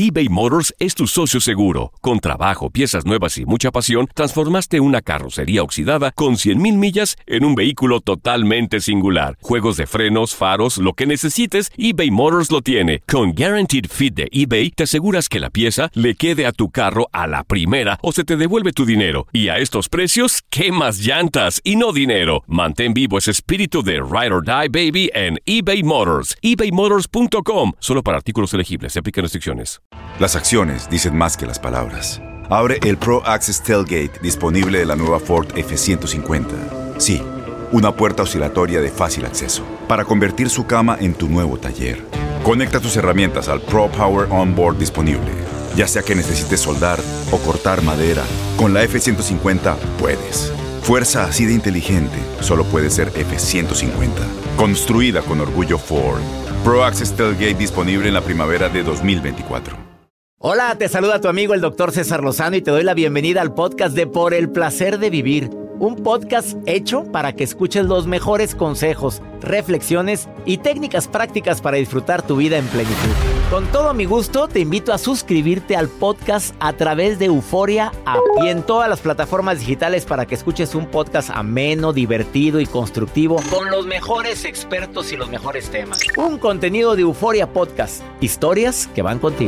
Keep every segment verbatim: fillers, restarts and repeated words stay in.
eBay Motors es tu socio seguro. Con trabajo, piezas nuevas y mucha pasión, transformaste una carrocería oxidada con cien mil millas en un vehículo totalmente singular. Juegos de frenos, faros, lo que necesites, eBay Motors lo tiene. Con Guaranteed Fit de eBay, te aseguras que la pieza le quede a tu carro a la primera o se te devuelve tu dinero. Y a estos precios, ¿qué más llantas y no dinero? Mantén vivo ese espíritu de Ride or Die, baby, en eBay Motors. ebay motors punto com. Solo para artículos elegibles. Se aplican restricciones. Las acciones dicen más que las palabras. Abre el Pro Access Tailgate disponible de la nueva Ford F ciento cincuenta. Sí, una puerta oscilatoria de fácil acceso para convertir su cama en tu nuevo taller. Conecta tus herramientas al Pro Power Onboard disponible. Ya sea que necesites soldar o cortar madera, con la F ciento cincuenta puedes. Fuerza así de inteligente solo puede ser F ciento cincuenta. Construida con orgullo Ford. Pro Access Tailgate disponible en la primavera de dos mil veinticuatro. Hola, te saluda tu amigo el doctor César Lozano y te doy la bienvenida al podcast de Por el Placer de Vivir. Un podcast hecho para que escuches los mejores consejos, reflexiones y técnicas prácticas para disfrutar tu vida en plenitud. Con todo mi gusto, te invito a suscribirte al podcast a través de Euforia App y en todas las plataformas digitales para que escuches un podcast ameno, divertido y constructivo con los mejores expertos y los mejores temas. Un contenido de Euforia Podcast. Historias que van contigo.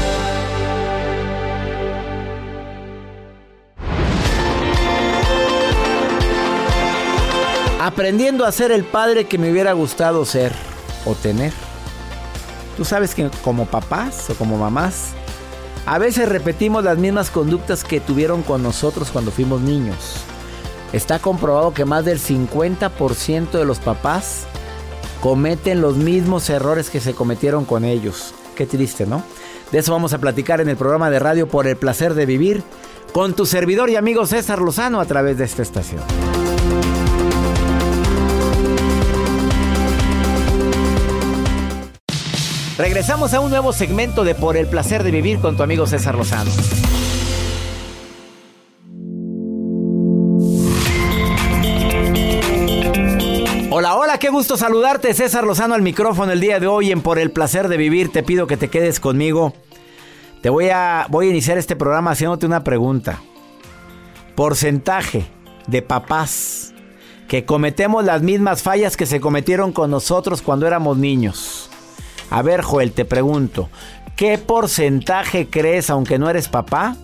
Aprendiendo a ser el padre que me hubiera gustado ser o tener. Tú sabes que como papás o como mamás, a veces repetimos las mismas conductas que tuvieron con nosotros cuando fuimos niños. Está comprobado que más del cincuenta por ciento de los papás cometen los mismos errores que se cometieron con ellos. Qué triste, ¿no? De eso vamos a platicar en el programa de radio Por el Placer de Vivir con tu servidor y amigo César Lozano a través de esta estación. Regresamos a un nuevo segmento de Por el Placer de Vivir con tu amigo César Lozano. Hola, hola, qué gusto saludarte, César Lozano al micrófono el día de hoy en Por el Placer de Vivir. Te pido que te quedes conmigo. Te voy a, voy a iniciar este programa haciéndote una pregunta. Porcentaje de papás que cometemos las mismas fallas que se cometieron con nosotros cuando éramos niños. A ver, Joel, te pregunto, ¿qué porcentaje crees, aunque no eres papá,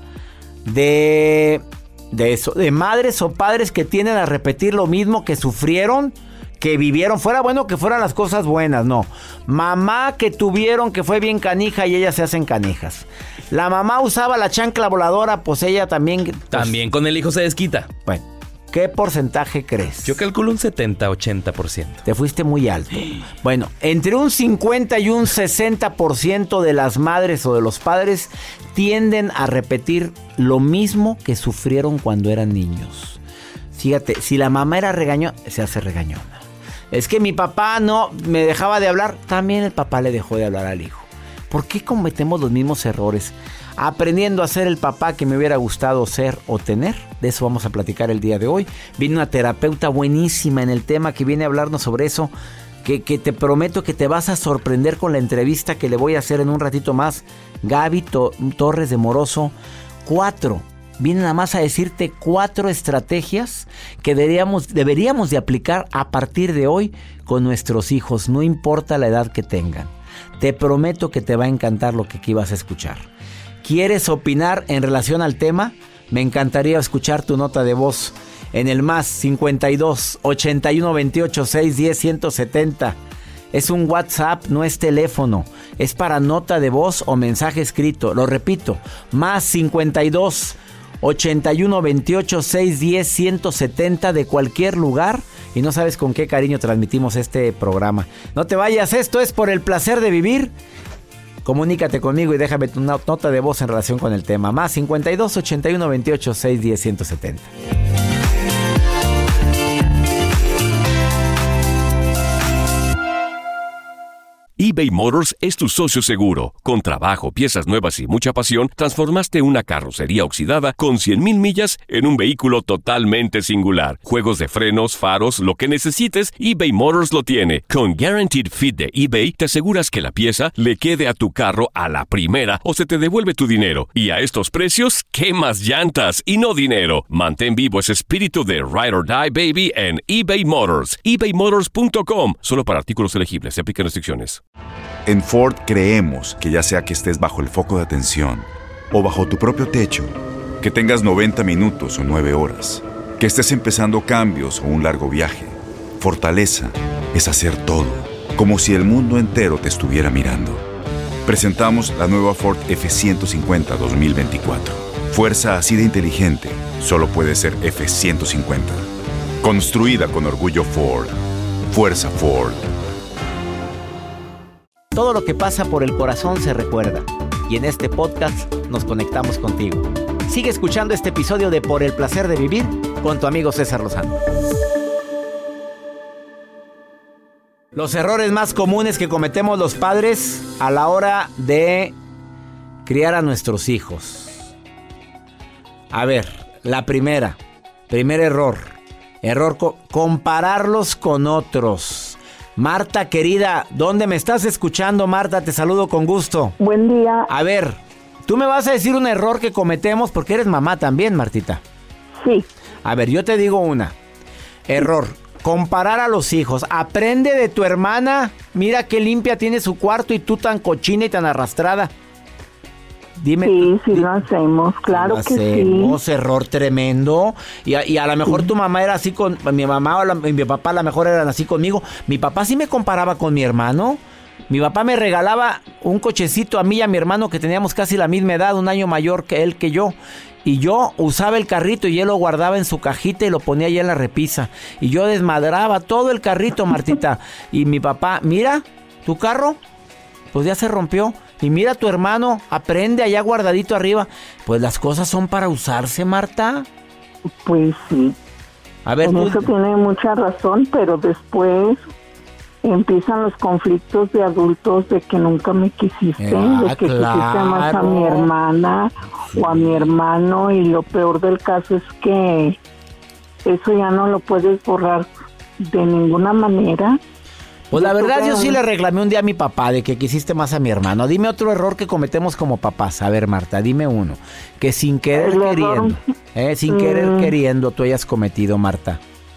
de, de eso, de madres o padres que tienden a repetir lo mismo que sufrieron, que vivieron? Fuera bueno que fueran las cosas buenas, no. Mamá que tuvieron que fue bien canija y ellas se hacen canijas. La mamá usaba la chancla voladora, pues ella también... Pues, también con el hijo se desquita. Bueno, ¿qué porcentaje crees? Yo calculo un setenta a ochenta por ciento. Te fuiste muy alto. Bueno, entre un cincuenta y un sesenta por ciento de las madres o de los padres tienden a repetir lo mismo que sufrieron cuando eran niños. Fíjate, si la mamá era regañona, se hace regañona. Es que mi papá no me dejaba de hablar, también el papá le dejó de hablar al hijo. ¿Por qué cometemos los mismos errores? Aprendiendo a ser el papá que me hubiera gustado ser o tener. De eso vamos a platicar el día de hoy. Viene una terapeuta buenísima en el tema que viene a hablarnos sobre eso. Que, que te prometo que te vas a sorprender con la entrevista que le voy a hacer en un ratito más. Gaby to- Torres de Moroso. Cuatro. Viene nada más a decirte cuatro estrategias que deberíamos, deberíamos de aplicar a partir de hoy con nuestros hijos. No importa la edad que tengan. Te prometo que te va a encantar lo que aquí vas a escuchar. ¿Quieres opinar en relación al tema? Me encantaría escuchar tu nota de voz en el más cincuenta y dos, ochenta y uno, veintiocho, seiscientos diez, ciento setenta. Es un WhatsApp, no es teléfono. Es para nota de voz o mensaje escrito. Lo repito, más cincuenta y dos, ochenta y uno, veintiocho, seiscientos diez, ciento setenta de cualquier lugar. Y no sabes con qué cariño transmitimos este programa. No te vayas, esto es Por el Placer de Vivir. Comunícate conmigo y déjame tu nota de voz en relación con el tema. Más cincuenta y dos, ochenta y uno, veintiocho, seiscientos diez, ciento setenta. eBay Motors es tu socio seguro. Con trabajo, piezas nuevas y mucha pasión, transformaste una carrocería oxidada con cien mil millas en un vehículo totalmente singular. Juegos de frenos, faros, lo que necesites, eBay Motors lo tiene. Con Guaranteed Fit de eBay, te aseguras que la pieza le quede a tu carro a la primera o se te devuelve tu dinero. Y a estos precios, ¿qué más llantas y no dinero? Mantén vivo ese espíritu de Ride or Die, baby, en eBay Motors. ebay motors punto com. Solo para artículos elegibles. Se aplican restricciones. En Ford creemos que ya sea que estés bajo el foco de atención o bajo tu propio techo, que tengas noventa minutos o nueve horas, que estés empezando cambios o un largo viaje, fortaleza es hacer todo, como si el mundo entero te estuviera mirando. Presentamos la nueva Ford F ciento cincuenta dos mil veinticuatro. Fuerza así de inteligente solo puede ser F ciento cincuenta. Construida con orgullo Ford. Fuerza Ford. Todo lo que pasa por el corazón se recuerda. Y en este podcast nos conectamos contigo. Sigue escuchando este episodio de Por el Placer de Vivir con tu amigo César Lozano. Los errores más comunes que cometemos los padres a la hora de criar a nuestros hijos. A ver, la primera, primer error. Error, co- compararlos con otros. Marta, querida, ¿dónde me estás escuchando, Marta? Te saludo con gusto. Buen día. A ver, tú me vas a decir un error que cometemos porque eres mamá también, Martita. Sí. A ver, yo te digo una. Error, comparar a los hijos. Aprende de tu hermana. Mira qué limpia tiene su cuarto y tú tan cochina y tan arrastrada. Dime. Sí, sí lo hacemos, claro que hacemos, sí. Error tremendo. Y a, y a lo mejor Sí. tu mamá era así con... Mi mamá o la, mi papá a lo mejor eran así conmigo. Mi papá sí me comparaba con mi hermano. Mi papá me regalaba un cochecito a mí y a mi hermano que teníamos casi la misma edad, un año mayor que él que yo. Y yo usaba el carrito y él lo guardaba en su cajita y lo ponía ahí en la repisa. Y yo desmadraba todo el carrito, Martita. Y mi papá, mira, tu carro, pues ya se rompió. Y mira, tu hermano, aprende allá guardadito arriba. Pues las cosas son para usarse, Marta. Pues sí. A ver, En tú... eso tiene mucha razón, pero después empiezan los conflictos de adultos de que nunca me quisiste, Ah, de que claro. quisiste más a mi hermana o a mi hermano, y lo peor del caso es que eso ya no lo puedes borrar de ninguna manera. Pues la Yo verdad tuve yo sí un- le reclamé un día a mi papá de que quisiste más a mi hermano. Dime otro error que cometemos como papás. A ver, Marta, dime uno. Que sin querer El error- queriendo, eh, sin querer Mm. queriendo tú hayas cometido, Marta.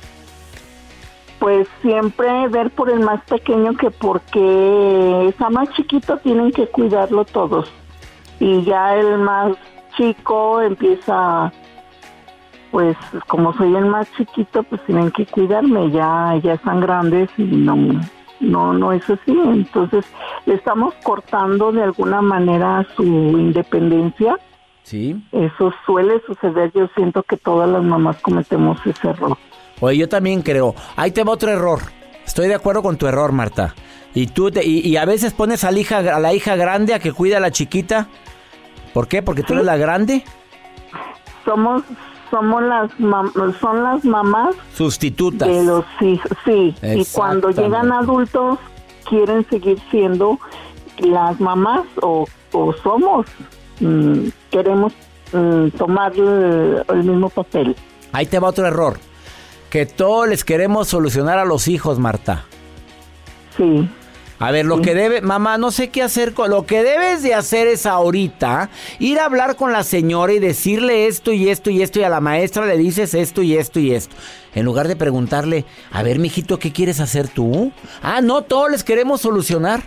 Pues siempre ver por el más pequeño, que porque está más chiquito tienen que cuidarlo todos. Y ya el más chico empieza, pues como soy el más chiquito, pues tienen que cuidarme. Ya, ya están grandes y no, no, no es así. Entonces le estamos cortando de alguna manera su independencia. Sí. Eso suele suceder. Yo siento que todas las mamás cometemos ese error. Oye, yo también creo. Ahí te va otro error. Estoy de acuerdo con tu error, Marta. Y tú te, y, y a veces pones a la hija, a la hija grande a que cuida a la chiquita. ¿Por qué? Porque tú eres la grande. Somos, somos las mam- son las mamás Sustitutas. de los hijos, sí. Y cuando Exactamente. llegan adultos quieren seguir siendo las mamás o, o somos, mm, queremos mm, tomar el, el mismo papel. Ahí te va otro error. Que todos les queremos solucionar a los hijos, Marta. Sí. A ver, lo Sí. que debe, mamá, no sé qué hacer con, lo que debes de hacer es ahorita ir a hablar con la señora y decirle esto y esto y esto, y a la maestra le dices esto y esto y esto. En lugar de preguntarle, a ver, mijito, ¿qué quieres hacer tú? Ah, no, todos les queremos solucionar.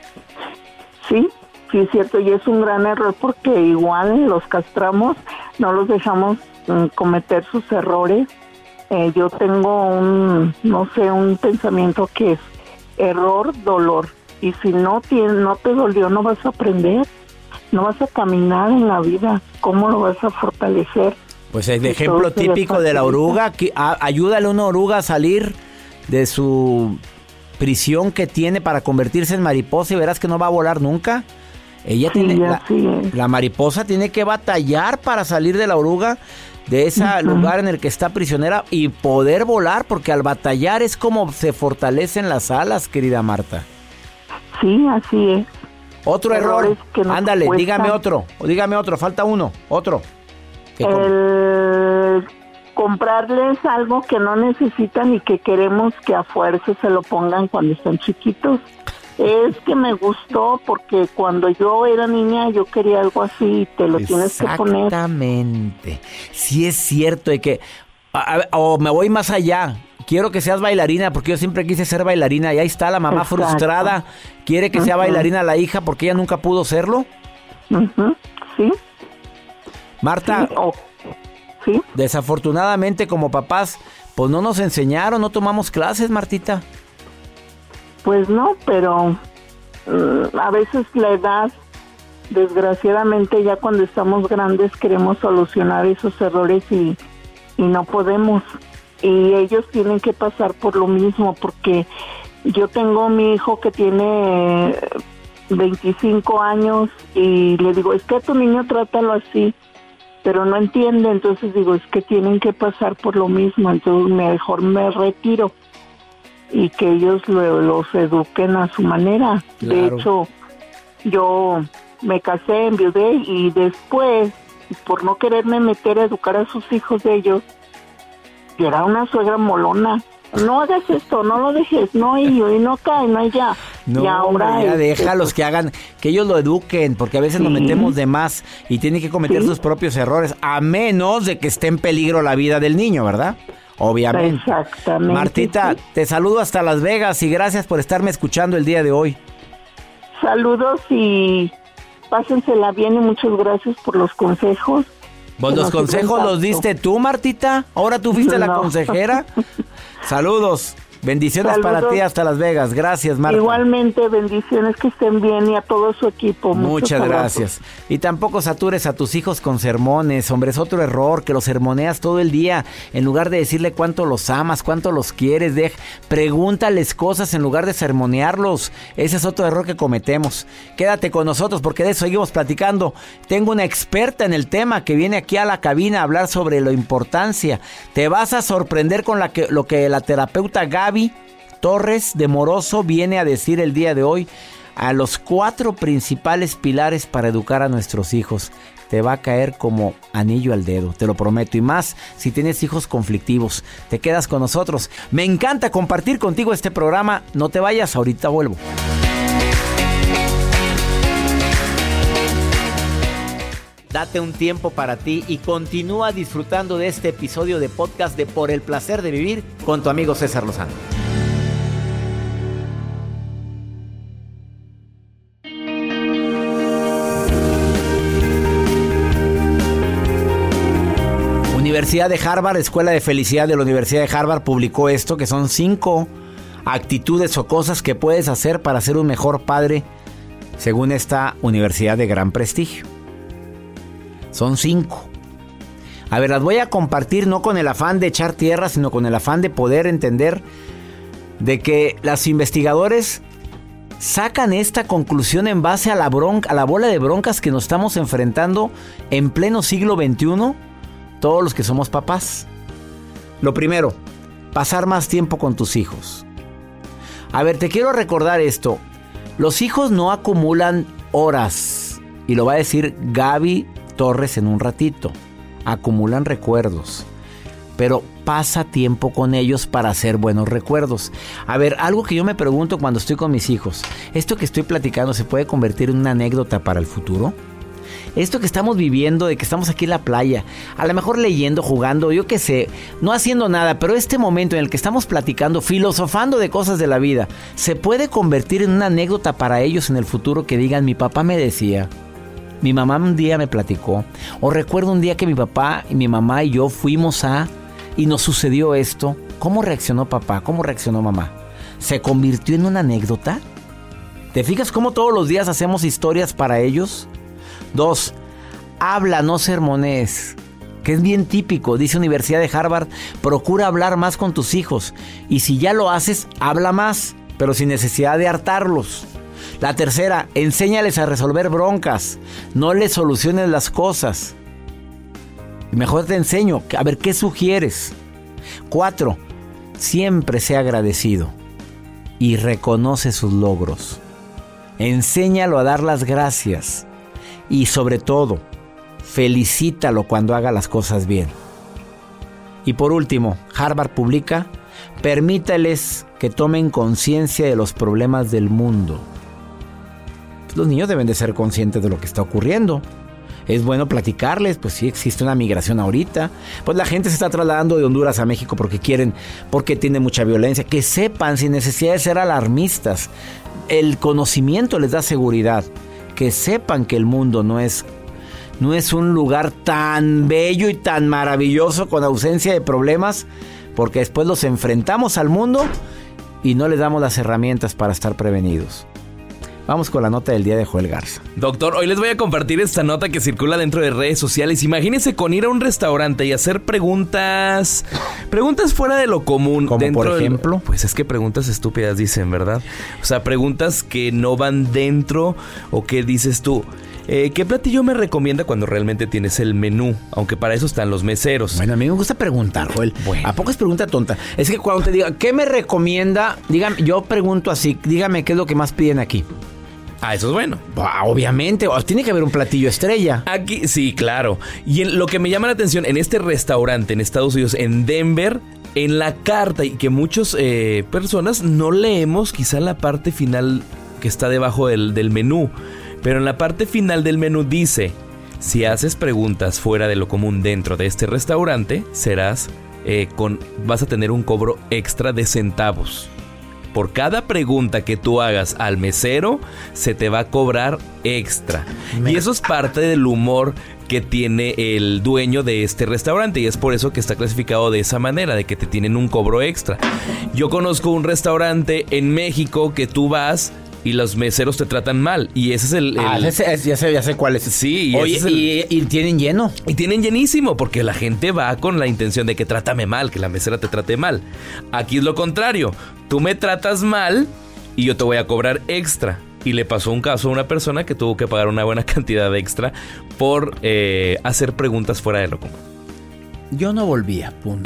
Sí, sí es cierto, y es un gran error porque igual los castramos, no los dejamos mm, cometer sus errores. Eh, yo tengo un, no sé, un pensamiento que es error, dolor, y si no tiene, no te dolió, no vas a aprender, no vas a caminar en la vida. ¿Cómo lo vas a fortalecer? Pues el Y ejemplo todo se le típico de la facilita. oruga, que, a- ayúdale a una oruga a salir de su prisión que tiene para convertirse en mariposa y verás que no va a volar nunca. Ella Sí, tiene, la, así es. la mariposa tiene que batallar para salir de la oruga, de ese Ujú. lugar en el que está prisionera, y poder volar, porque al batallar es como se fortalecen las alas, querida Marta. Sí, así es. Otro Errores error. que nos Ándale, cuestan. dígame otro. O dígame otro. Falta uno. Otro. ¿Qué com- El comprarles algo que no necesitan y que queremos que a fuerza se lo pongan cuando están chiquitos. Es que me gustó porque cuando yo era niña yo quería algo así y te lo tienes que poner. Exactamente. Sí es cierto de que a- a- o me voy más allá. Quiero que seas bailarina porque yo siempre quise ser bailarina y ahí está la mamá Exacto. frustrada. Quiere que sea Ujú. bailarina la hija porque ella nunca pudo serlo. Ujú, sí, Marta, sí, o- sí. desafortunadamente como papás, pues no nos enseñaron, no tomamos clases, Martita. Pues no, pero mm, a veces la edad, desgraciadamente ya cuando estamos grandes queremos solucionar esos errores y, y no podemos. Y ellos tienen que pasar por lo mismo porque yo tengo mi hijo que tiene veinticinco años y le digo, es que a tu niño trátalo así, pero no entiende, entonces digo, es que tienen que pasar por lo mismo, entonces mejor me retiro y que ellos lo- los eduquen a su manera. De Claro. hecho, yo me casé, enviudé y después, por no quererme meter a educar a sus hijos de ellos, yo era una suegra molona. No hagas esto, no lo dejes, no y, y no cae, no y ya. No, y ahora ya este, déjalos que hagan, que ellos lo eduquen, porque a veces nos Sí. metemos de más y tienen que cometer Sí. sus propios errores, a menos de que esté en peligro la vida del niño, ¿verdad? Obviamente. Exactamente. Martita, sí. te saludo hasta Las Vegas y gracias por estarme escuchando el día de hoy. Saludos y pásensela bien y muchas gracias por los consejos. Pues Que los nos sirven consejos los tanto. diste tú, Martita. Ahora tú fuiste la No. consejera. Saludos. Bendiciones Saludos. para ti hasta Las Vegas. Gracias, Marta. Igualmente, bendiciones, que estén bien y a todo su equipo. Muchos Muchas abrazos. gracias. Y tampoco satures a tus hijos con sermones. Hombre, es otro error, que los sermoneas todo el día. En lugar de decirle cuánto los amas, cuánto los quieres, dej- pregúntales cosas en lugar de sermonearlos. Ese es otro error que cometemos. Quédate con nosotros porque de eso seguimos platicando. Tengo una experta en el tema que viene aquí a la cabina a hablar sobre la importancia. Te vas a sorprender con la que, lo que la terapeuta Gaby Torres de Moroso viene a decir el día de hoy a los cuatro principales pilares para educar a nuestros hijos. Te va a caer como anillo al dedo, te lo prometo. Y más si tienes hijos conflictivos. Te quedas con nosotros. Me encanta compartir contigo este programa. No te vayas, ahorita vuelvo. Date un tiempo para ti y continúa disfrutando de este episodio de podcast de Por el Placer de Vivir con tu amigo César Lozano. Universidad de Harvard, Escuela de Felicidad de la Universidad de Harvard publicó esto, que son cinco actitudes o cosas que puedes hacer para ser un mejor padre, según esta universidad de gran prestigio. Son cinco. A ver, las voy a compartir no con el afán de echar tierra, sino con el afán de poder entender de que los investigadores sacan esta conclusión en base a la bronca, a la bola de broncas que nos estamos enfrentando en pleno siglo veintiuno, todos los que somos papás. Lo primero, pasar más tiempo con tus hijos. A ver, te quiero recordar esto. Los hijos no acumulan horas, y lo va a decir Gaby Torres en un ratito. Acumulan recuerdos, pero pasa tiempo con ellos para hacer buenos recuerdos. A ver, algo que yo me pregunto cuando estoy con mis hijos, ¿esto que estoy platicando se puede convertir en una anécdota para el futuro? Esto que estamos viviendo, de que estamos aquí en la playa, a lo mejor leyendo, jugando, yo qué sé, no haciendo nada, pero este momento en el que estamos platicando, filosofando de cosas de la vida, ¿se puede convertir en una anécdota para ellos en el futuro que digan, mi papá me decía, mi mamá un día me platicó, o recuerdo un día que mi papá y mi mamá y yo fuimos a, y nos sucedió esto? ¿Cómo reaccionó papá? ¿Cómo reaccionó mamá? ¿Se convirtió en una anécdota? ¿Te fijas cómo todos los días hacemos historias para ellos? Dos, habla, no sermones, que es bien típico. Dice Universidad de Harvard, procura hablar más con tus hijos. Y si ya lo haces, habla más, pero sin necesidad de hartarlos. La tercera, enséñales a resolver broncas. No les soluciones las cosas. Mejor te enseño, a ver, ¿qué sugieres? Cuatro, siempre sea agradecido y reconoce sus logros. Enséñalo a dar las gracias. Y sobre todo, felicítalo cuando haga las cosas bien. Y por último, Harvard publica: permítales que tomen conciencia de los problemas del mundo. Los niños deben de ser conscientes de lo que está ocurriendo. Es bueno platicarles, pues sí, existe una migración ahorita. Pues la gente se está trasladando de Honduras a México porque quieren, porque tiene mucha violencia. Que sepan, sin necesidad de ser alarmistas. El conocimiento les da seguridad. Que sepan que el mundo no es, no es un lugar tan bello y tan maravilloso con ausencia de problemas, porque después los enfrentamos al mundo y no les damos las herramientas para estar prevenidos. Vamos con la nota del día de Joel Garza. Doctor, hoy les voy a compartir esta nota que circula dentro de redes sociales. Imagínense con ir a un restaurante y hacer preguntas, preguntas fuera de lo común. ¿Como dentro por ejemplo? Del, pues es que preguntas estúpidas dicen, ¿verdad? O sea, preguntas que no van dentro o que dices tú, eh, ¿qué platillo me recomienda cuando realmente tienes el menú? Aunque para eso están los meseros. Bueno, a mí me gusta preguntar, Joel. Bueno. ¿A poco es pregunta tonta? Es que cuando te diga, ¿qué me recomienda? Dígame, yo pregunto así, dígame qué es lo que más piden aquí. Ah, eso es bueno. Obviamente, tiene que haber un platillo estrella. Aquí, sí, claro. Y en, lo que me llama la atención, en este restaurante en Estados Unidos, en Denver, en la carta, y que muchas eh, personas no leemos quizá la parte final que está debajo del, del menú, pero en la parte final del menú dice, si haces preguntas fuera de lo común dentro de este restaurante, serás eh, con, vas a tener un cobro extra de centavos. Por cada pregunta que tú hagas al mesero, se te va a cobrar extra. Y eso es parte del humor que tiene el dueño de este restaurante. Y es por eso que está clasificado de esa manera, de que te tienen un cobro extra. Yo conozco un restaurante en México que tú vas y los meseros te tratan mal. Y ese es el... el... Ah, ese, ese, ya, sé, ya sé cuál es. Sí. Y Oye, ese es el... y, y tienen lleno. Y tienen llenísimo, porque la gente va con la intención de que trátame mal, que la mesera te trate mal. Aquí es lo contrario. Tú me tratas mal y yo te voy a cobrar extra. Y le pasó un caso a una persona que tuvo que pagar una buena cantidad de extra por eh, hacer preguntas fuera de lo común. Yo no volvía, punto.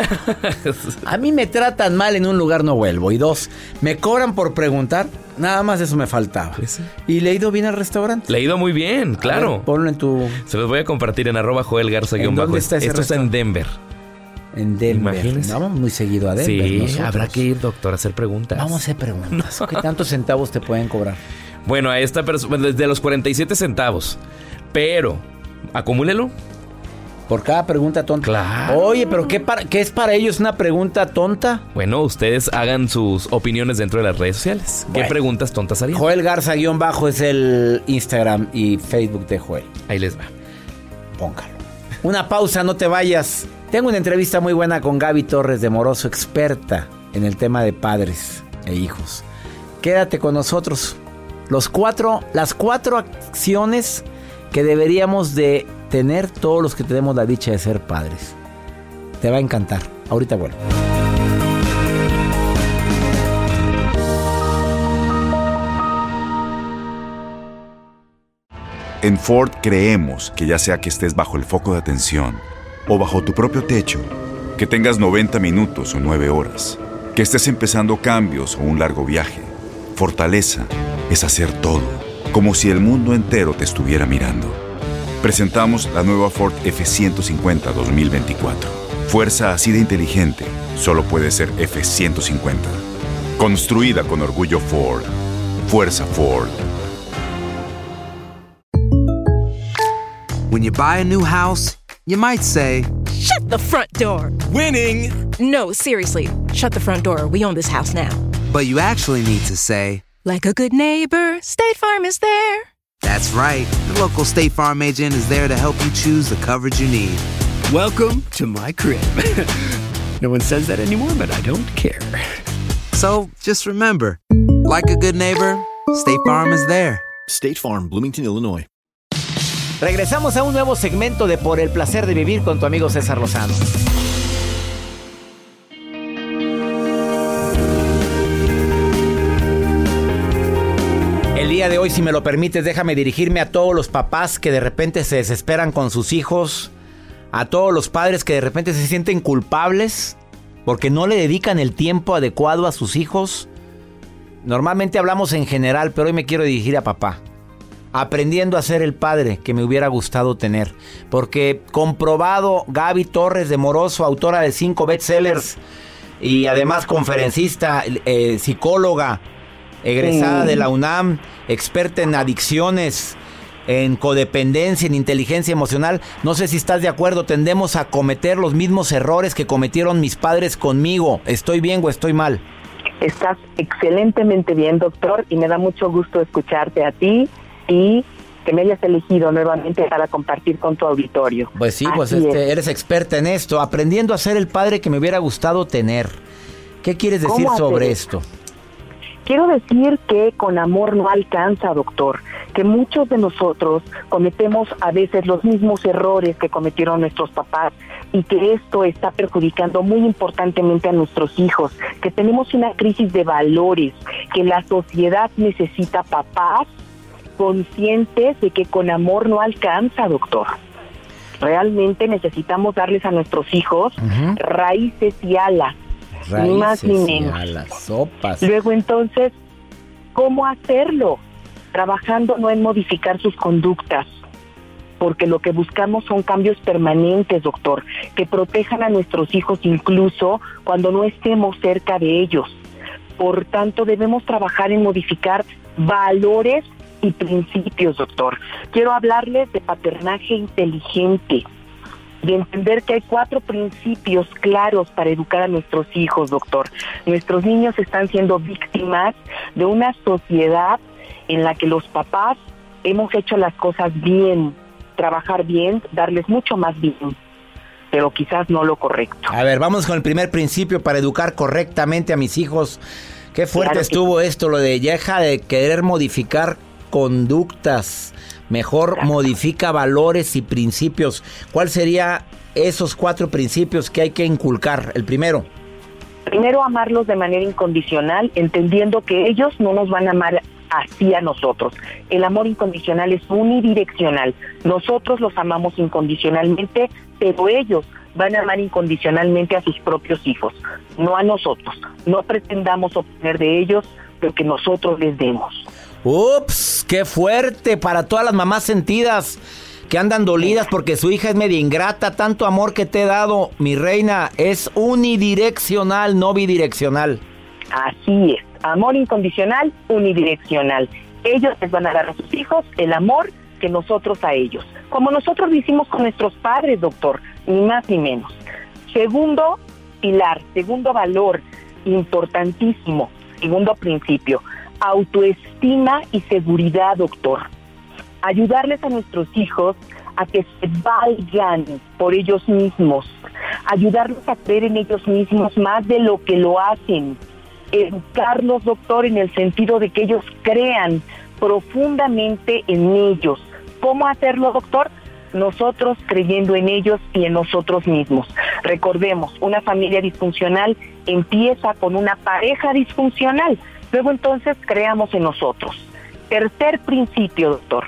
A mí me tratan mal en un lugar, no vuelvo. Y dos, me cobran por preguntar. Nada más eso me faltaba. ¿Sí? Y le he ido bien al restaurante. Le he ido muy bien, claro. Ver, ponlo en tu... Se los voy a compartir en arroba Joel Garza. ¿En dónde está ese Esto está en Denver. En Denver. Imagínese. Vamos muy seguido a Denver. Sí, nosotros. Habrá que ir, doctor, a hacer preguntas. Vamos a hacer preguntas. ¿Qué tantos centavos te pueden cobrar? Bueno, a esta persona, desde los cuarenta y siete centavos. Pero, acumúlelo. Por cada pregunta tonta. Claro. Oye, pero ¿qué, para, ¿qué es para ellos una pregunta tonta? Bueno, ustedes hagan sus opiniones dentro de las redes sociales. ¿Qué Bueno. preguntas tontas harían? Joel Garza guión bajo es el Instagram y Facebook de Joel. Ahí les va. Póngalo. Una pausa, no te vayas. Tengo una entrevista muy buena con Gaby Torres de Moroso, experta en el tema de padres e hijos. Quédate con nosotros. Los cuatro, las cuatro acciones que deberíamos de tener todos los que tenemos la dicha de ser padres. Te va a encantar. Ahorita vuelvo. En Ford creemos que ya sea que estés bajo el foco de atención o bajo tu propio techo, que tengas noventa minutos o nueve horas, que estés empezando cambios o un largo viaje, fortaleza es hacer todo, como si el mundo entero te estuviera mirando. Presentamos la nueva Ford F ciento cincuenta dos mil veinticuatro. Fuerza así de inteligente solo puede ser F ciento cincuenta. Construida con orgullo Ford. Fuerza Ford. When you buy a new house, you might say, Shut the front door! winning! No, seriously. Shut the front door. We own this house now. But you actually need to say, Like a good neighbor, State Farm is there. that's right. The local State Farm agent is there to help you choose the coverage you need. Welcome to my crib. No one says that anymore, but I don't care. So just remember, like a good neighbor, State Farm is there. State Farm, Bloomington, Illinois. Regresamos a un nuevo segmento de Por el placer de vivir con tu amigo César Lozano. El día de hoy, si me lo permites, déjame dirigirme a todos los papás que de repente se desesperan con sus hijos, a todos los padres que de repente se sienten culpables porque no le dedican el tiempo adecuado a sus hijos. Normalmente hablamos en general, pero hoy me quiero dirigir a papá. Aprendiendo a ser el padre que me hubiera gustado tener. Porque comprobado, Gaby Torres de Moroso, autora de cinco bestsellers y además conferencista, eh, psicóloga, egresada sí. de la UNAM, experta en adicciones, en codependencia, en inteligencia emocional. No sé si estás de acuerdo, tendemos a cometer los mismos errores que cometieron mis padres conmigo. ¿Estoy bien o estoy mal? Estás excelentemente bien, doctor, y me da mucho gusto escucharte a ti y que me hayas elegido nuevamente para compartir con tu auditorio. Pues sí, pues este, eres experta en esto, aprendiendo a ser el padre que me hubiera gustado tener. ¿Qué quieres decir sobre esto? Quiero decir que con amor no alcanza, doctor, que muchos de nosotros cometemos a veces los mismos errores que cometieron nuestros papás y que esto está perjudicando muy importantemente a nuestros hijos, que tenemos una crisis de valores, que la sociedad necesita papás conscientes de que con amor no alcanza, doctor. Realmente necesitamos darles a nuestros hijos uh-huh. raíces y alas. Raíces ni más ni menos. Y alas, sopas. Luego entonces, ¿cómo hacerlo? Trabajando no en modificar sus conductas, porque lo que buscamos son cambios permanentes, doctor, que protejan a nuestros hijos incluso cuando no estemos cerca de ellos. Por tanto, debemos trabajar en modificar valores y principios, doctor. Quiero hablarles de paternaje inteligente, de entender que hay cuatro principios claros para educar a nuestros hijos, doctor. Nuestros niños están siendo víctimas de una sociedad en la que los papás hemos hecho las cosas bien, trabajar bien, darles mucho más bien, pero quizás no lo correcto. A ver, vamos con el primer principio para educar correctamente a mis hijos. Qué fuerte claro estuvo sí. esto, lo de deja de querer modificar conductas, mejor claro. modifica valores y principios. ¿Cuál sería esos cuatro principios que hay que inculcar? El primero. Primero, amarlos de manera incondicional, entendiendo que ellos no nos van a amar así a nosotros. El amor incondicional es unidireccional. Nosotros los amamos incondicionalmente, pero ellos van a amar incondicionalmente a sus propios hijos, no a nosotros. No pretendamos obtener de ellos lo que nosotros les demos. ¡Ups! ¡Qué fuerte! Para todas las mamás sentidas que andan dolidas porque su hija es media ingrata. Tanto amor que te he dado, mi reina, es unidireccional, no bidireccional. Así es. Amor incondicional, unidireccional. Ellos les van a dar a sus hijos el amor que nosotros a ellos. Como nosotros lo hicimos con nuestros padres, doctor, ni más ni menos. Segundo pilar, segundo valor importantísimo, segundo principio, autoestima y seguridad, doctor. Ayudarles a nuestros hijos a que se valgan por ellos mismos, ayudarlos a creer en ellos mismos más de lo que lo hacen, educarlos, doctor, en el sentido de que ellos crean profundamente en ellos. ¿Cómo hacerlo, doctor? Nosotros creyendo en ellos y en nosotros mismos. Recordemos, una familia disfuncional empieza con una pareja disfuncional. Luego entonces creamos en nosotros. Tercer principio, doctor.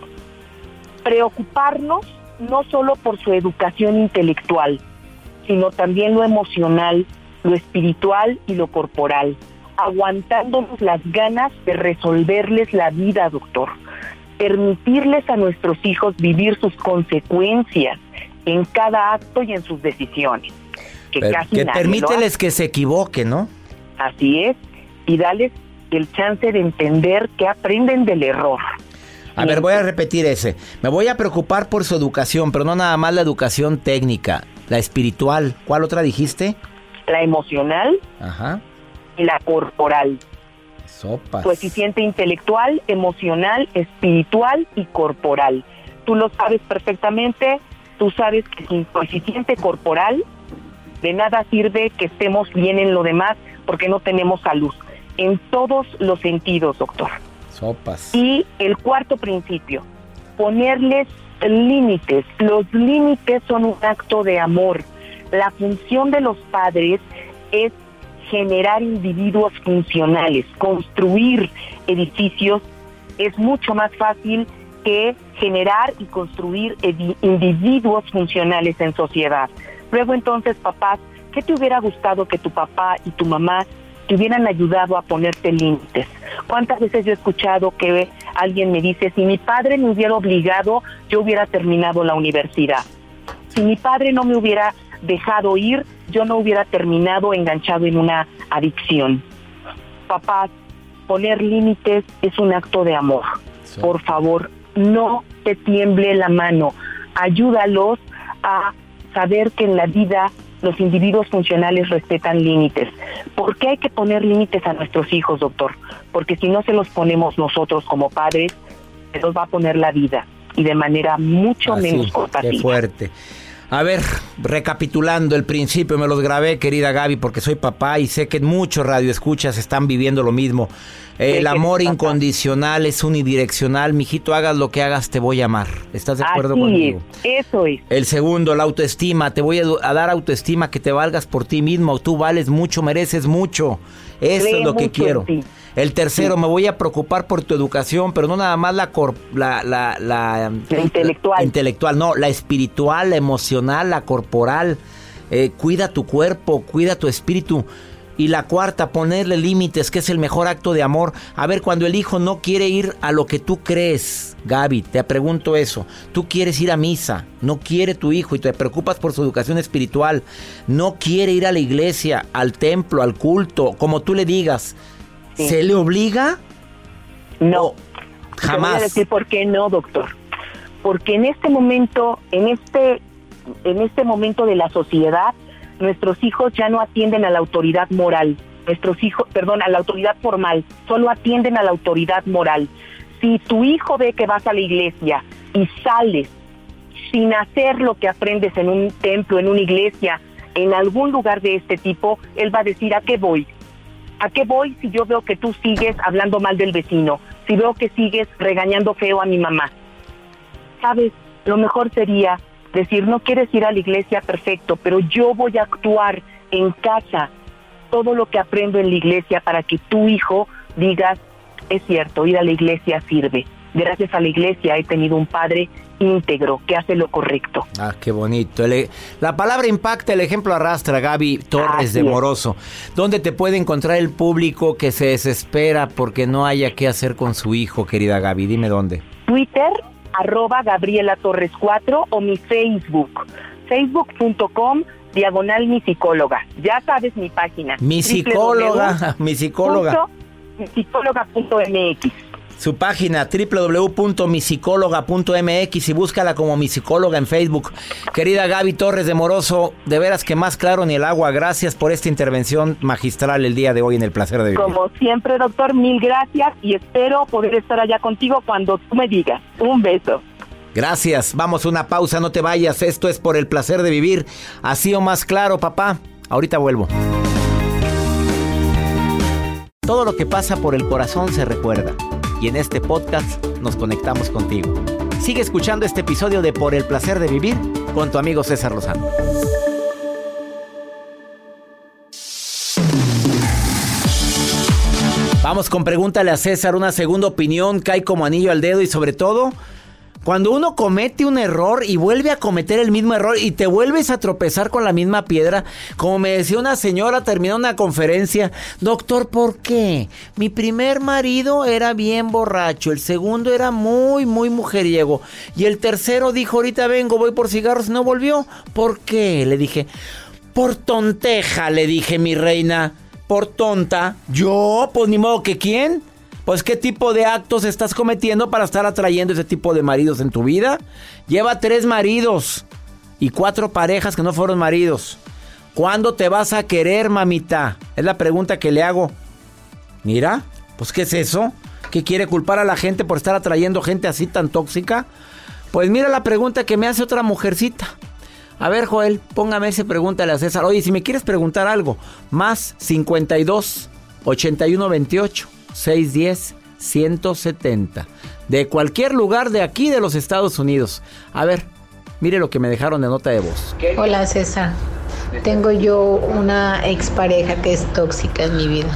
Preocuparnos no solo por su educación intelectual, sino también lo emocional, lo espiritual y lo corporal, aguantándonos las ganas de resolverles la vida, doctor. Permitirles a nuestros hijos vivir sus consecuencias en cada acto y en sus decisiones. Que, Pero, casi que nadie permíteles que se equivoquen, ¿no? Así es, y dales el chance de entender que aprenden del error. A ver, voy a repetir ese. Me voy a preocupar por su educación, pero no nada más la educación técnica, la espiritual. ¿Cuál otra dijiste? La emocional. Ajá. Y la corporal. Sopas. Coeficiente intelectual, emocional, espiritual y corporal. Tú lo sabes perfectamente. Tú sabes que sin coeficiente corporal de nada sirve que estemos bien en lo demás porque no tenemos salud. En todos los sentidos, doctor. Sopas. Y el cuarto principio, ponerles límites. Los límites son un acto de amor. La función de los padres es generar individuos funcionales. Construir edificios es mucho más fácil que generar y construir edi- individuos funcionales en sociedad. Luego entonces, papás, ¿qué te hubiera gustado que tu papá y tu mamá te hubieran ayudado a ponerte límites. ¿Cuántas veces yo he escuchado que alguien me dice, si mi padre me hubiera obligado, yo hubiera terminado la universidad? Si mi padre no me hubiera dejado ir, yo no hubiera terminado enganchado en una adicción. Papás, poner límites es un acto de amor. Sí. Por favor, no te tiemble la mano. Ayúdalos a saber que en la vida los individuos funcionales respetan límites. ¿Por qué hay que poner límites a nuestros hijos, doctor? Porque si no se los ponemos nosotros como padres, se los va a poner la vida, y de manera mucho Así, menos compasiva. Qué fuerte. A ver, recapitulando el principio, me los grabé, querida Gaby, porque soy papá y sé que muchos radioescuchas están viviendo lo mismo. El amor incondicional es unidireccional. Mijito, hagas lo que hagas, te voy a amar. ¿Estás de acuerdo Así conmigo? Es, eso es. El segundo, la autoestima. Te voy a, a dar autoestima, que te valgas por ti mismo. Tú vales mucho, mereces mucho. Eso Cree es lo que mucho quiero. en ti. El tercero, Sí. me voy a preocupar por tu educación, pero no nada más la cor, la, la, la, La intelectual. La intelectual, no, la espiritual, la emocional, la corporal. Eh, cuida tu cuerpo, cuida tu espíritu. Y la cuarta, ponerle límites, que es el mejor acto de amor. A ver, cuando el hijo no quiere ir a lo que tú crees, Gaby, te pregunto eso. Tú quieres ir a misa, no quiere tu hijo y te preocupas por su educación espiritual. No quiere ir a la iglesia, al templo, al culto, como tú le digas. Sí. ¿Se le obliga? No. ¿O jamás? Te voy a decir por qué no, doctor. Porque en este momento, en este, en este momento de la sociedad, nuestros hijos ya no atienden a la autoridad moral. Nuestros hijos, perdón, a la autoridad formal, solo atienden a la autoridad moral. Si tu hijo ve que vas a la iglesia y sales sin hacer lo que aprendes en un templo, en una iglesia, en algún lugar de este tipo, él va a decir, ¿a qué voy? ¿A qué voy si yo veo que tú sigues hablando mal del vecino? Si veo que sigues regañando feo a mi mamá. ¿Sabes? Lo mejor sería decir, no quieres ir a la iglesia, perfecto, pero yo voy a actuar en casa todo lo que aprendo en la iglesia para que tu hijo digas, es cierto, ir a la iglesia sirve. Gracias a la iglesia he tenido un padre íntegro que hace lo correcto. Ah, qué bonito. El, la palabra impacta, el ejemplo arrastra. Gaby Torres de Moroso. ¿Dónde te puede encontrar el público que se desespera porque no haya qué hacer con su hijo, querida Gaby? Dime dónde. Twitter, arroba Gabriela Torres cuatro, o mi Facebook, facebook punto com diagonal mi psicóloga. Ya sabes mi página. Mi psicóloga, mi psicóloga. mi psicóloga punto m x. Su página doble u doble u doble u punto mi psicóloga punto m x y búscala como Mi Psicóloga en Facebook. Querida Gaby Torres de Moroso, de veras que más claro ni el agua. Gracias por esta intervención magistral el día de hoy en El Placer de Vivir. Como siempre, doctor, mil gracias y espero poder estar allá contigo cuando tú me digas. Un beso. Gracias. Vamos a una pausa, no te vayas. Esto es Por el Placer de Vivir. Así o más claro, papá. Ahorita vuelvo. Todo lo que pasa por el corazón se recuerda. Y en este podcast nos conectamos contigo. Sigue escuchando este episodio de Por el Placer de Vivir con tu amigo César Lozano. Vamos con Pregúntale a César. Una segunda opinión cae como anillo al dedo y sobre todo, cuando uno comete un error y vuelve a cometer el mismo error y te vuelves a tropezar con la misma piedra, como me decía una señora terminando una conferencia, doctor, ¿por qué? Mi primer marido era bien borracho, el segundo era muy, muy mujeriego y el tercero dijo, ahorita vengo, voy por cigarros y no volvió. ¿Por qué? Le dije, por tonteja, le dije, mi reina, por tonta. Yo, pues ni modo que quién. Pues, ¿qué tipo de actos estás cometiendo para estar atrayendo ese tipo de maridos en tu vida? Lleva tres maridos y cuatro parejas que no fueron maridos. ¿Cuándo te vas a querer, mamita? Es la pregunta que le hago. Mira, pues, ¿qué es eso? ¿Qué quiere culpar a la gente por estar atrayendo gente así tan tóxica? Pues mira la pregunta que me hace otra mujercita. A ver, Joel, póngame ese Pregúntale a César. Oye, si me quieres preguntar algo, más cincuenta y dos, ochenta y uno, veintiocho, seiscientos diez, ciento setenta. De cualquier lugar de aquí de los Estados Unidos. A ver, mire lo que me dejaron de nota de voz. Hola, César. Tengo yo una expareja que es tóxica en mi vida.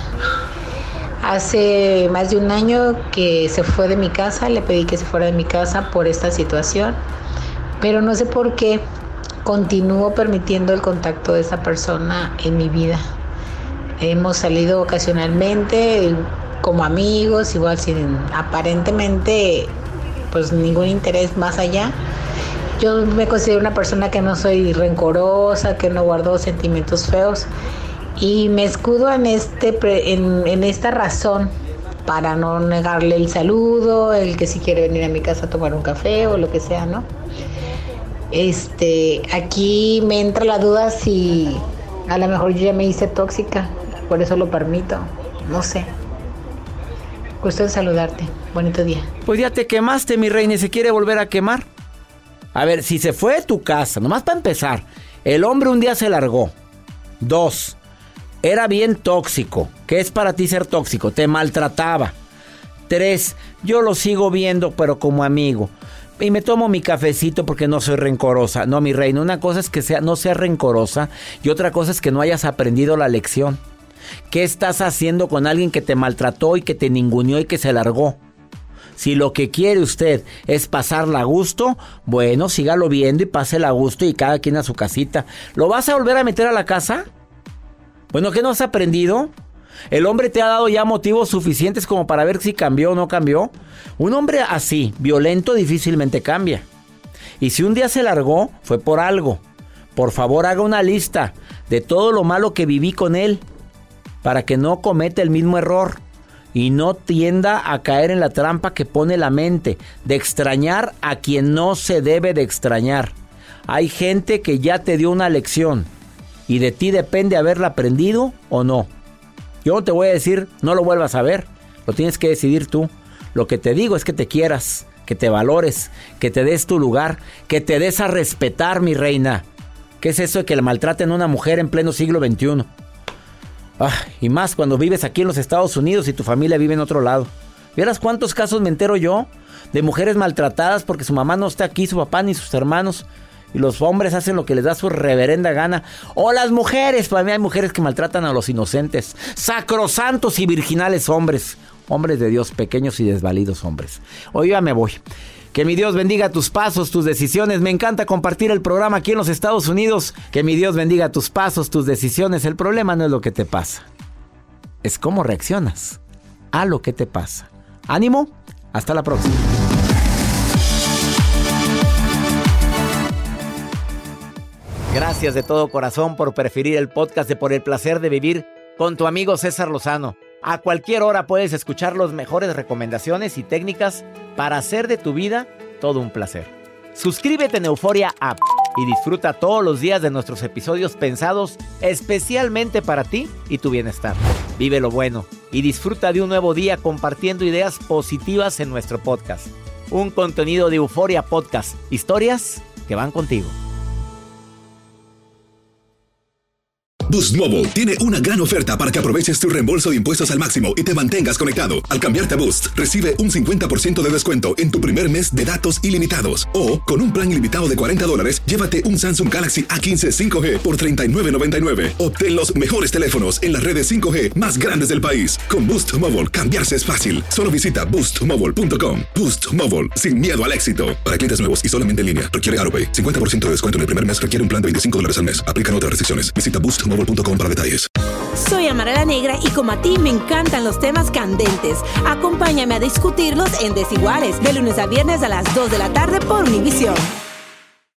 Hace más de un año que se fue de mi casa, le pedí que se fuera de mi casa por esta situación, pero no sé por qué continúo permitiendo el contacto de esa persona en mi vida. Hemos salido ocasionalmente como amigos, igual sin aparentemente pues ningún interés más allá. Yo me considero una persona que no soy rencorosa, que no guardo sentimientos feos y me escudo en este en, en esta razón para no negarle el saludo, el que si quiere venir a mi casa a tomar un café o lo que sea, ¿no? Este, aquí me entra la duda si a lo mejor yo ya me hice tóxica, por eso lo permito, no sé. Gusto en saludarte, bonito día. Pues ya te quemaste, mi reina, y se quiere volver a quemar. A ver, si se fue de tu casa, nomás para empezar, el hombre un día se largó. Dos, era bien tóxico. ¿Qué es para ti ser tóxico? Te maltrataba. Tres, yo lo sigo viendo, pero como amigo. Y me tomo mi cafecito porque no soy rencorosa. No, mi reina, una cosa es que sea, no seas rencorosa y otra cosa es que no hayas aprendido la lección. ¿Qué estás haciendo con alguien que te maltrató y que te ninguneó y que se largó? Si lo que quiere usted es pasarla a gusto, bueno, sígalo viendo y pásela a gusto y cada quien a su casita. ¿Lo vas a volver a meter a la casa? Bueno, ¿qué no has aprendido? El hombre te ha dado ya motivos suficientes como para ver si cambió o no cambió. Un hombre así, violento, difícilmente cambia. Y si un día se largó, fue por algo. Por favor, haga una lista de todo lo malo que viví con él para que no cometa el mismo error y no tienda a caer en la trampa que pone la mente de extrañar a quien no se debe de extrañar. Hay gente que ya te dio una lección y de ti depende haberla aprendido o no. Yo no te voy a decir no lo vuelvas a ver, lo tienes que decidir tú. Lo que te digo es que te quieras, que te valores, que te des tu lugar, que te des a respetar, mi reina. ¿Qué es eso de que le maltraten a una mujer en pleno siglo veintiuno? Ah, y más cuando vives aquí en los Estados Unidos y tu familia vive en otro lado. ¿Vieras cuántos casos me entero yo de mujeres maltratadas porque su mamá no está aquí, su papá ni sus hermanos? Y los hombres hacen lo que les da su reverenda gana. O las mujeres, para mí hay mujeres que maltratan a los inocentes. Sacrosantos y virginales hombres. Hombres de Dios, pequeños y desvalidos hombres. Hoy ya me voy. Que mi Dios bendiga tus pasos, tus decisiones. Me encanta compartir el programa aquí en los Estados Unidos. Que mi Dios bendiga tus pasos, tus decisiones. El problema no es lo que te pasa, es cómo reaccionas a lo que te pasa. Ánimo, hasta la próxima. Gracias de todo corazón por preferir el podcast de Por el Placer de Vivir con tu amigo César Lozano. A cualquier hora puedes escuchar las mejores recomendaciones y técnicas para hacer de tu vida todo un placer. Suscríbete en Euforia App y disfruta todos los días de nuestros episodios pensados especialmente para ti y tu bienestar. Vive lo bueno y disfruta de un nuevo día compartiendo ideas positivas en nuestro podcast. Un contenido de Euforia Podcast. Historias que van contigo. Boost Mobile tiene una gran oferta para que aproveches tu reembolso de impuestos al máximo y te mantengas conectado. Al cambiarte a Boost, recibe un cincuenta por ciento de descuento en tu primer mes de datos ilimitados. O, con un plan ilimitado de cuarenta dólares, llévate un Samsung Galaxy A quince cinco G por treinta y nueve noventa y nueve. Obtén los mejores teléfonos en las redes cinco G más grandes del país. Con Boost Mobile, cambiarse es fácil. Solo visita boost mobile punto com. Boost Mobile, sin miedo al éxito. Para clientes nuevos y solamente en línea, requiere AutoPay. cincuenta por ciento de descuento en el primer mes requiere un plan de veinticinco dólares al mes. Aplican otras restricciones. Visita boost mobile punto com para detalles. Soy Amara la Negra y como a ti me encantan los temas candentes. Acompáñame a discutirlos en Desiguales de lunes a viernes a las dos de la tarde por Univisión.